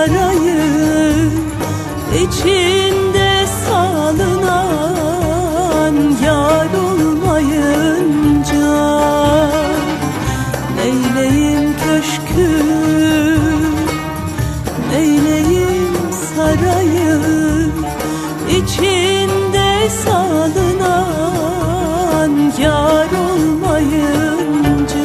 sarayı, içinde salınan yar olmayınca neyleyim köşkü, neyleyim sarayı, içinde salınan yar olmayınca.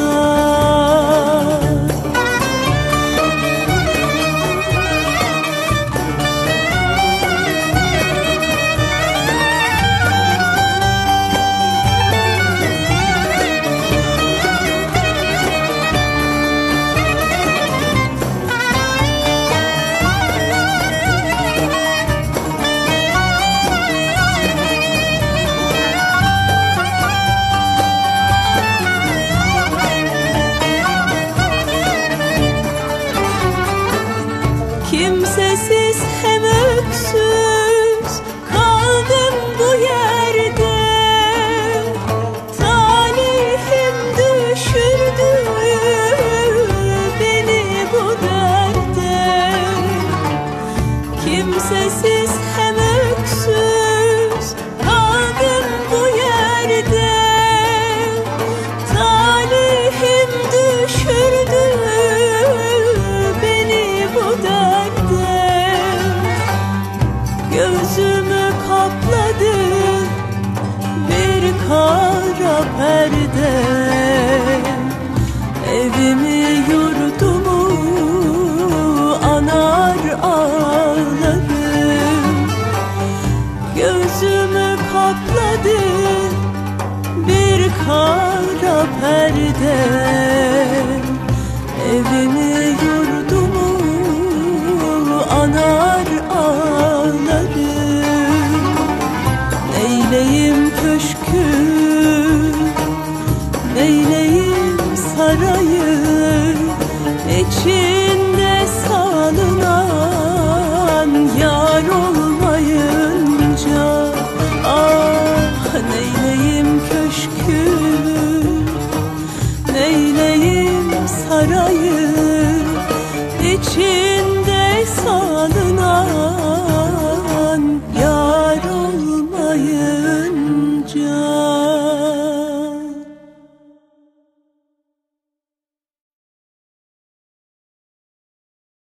Kimsesiz hem öksüz kaldım bu yerde, talihim düşürdü beni bu derde. Kimsesiz hem öksüz kaldım bu yerde, talihim düşürdü beni bu derde. Gözümü kapladı bir kara perde, evimi yurdumu anar ağlarım. Gözümü kapladı bir kara perde, evimi yurdumu anar ağlarım. Neyleyim köşkü, neyleyim sarayı, içinde salınan yar olmayınca. Ah neyleyim köşkü, neyleyim sarayı, içinde salınan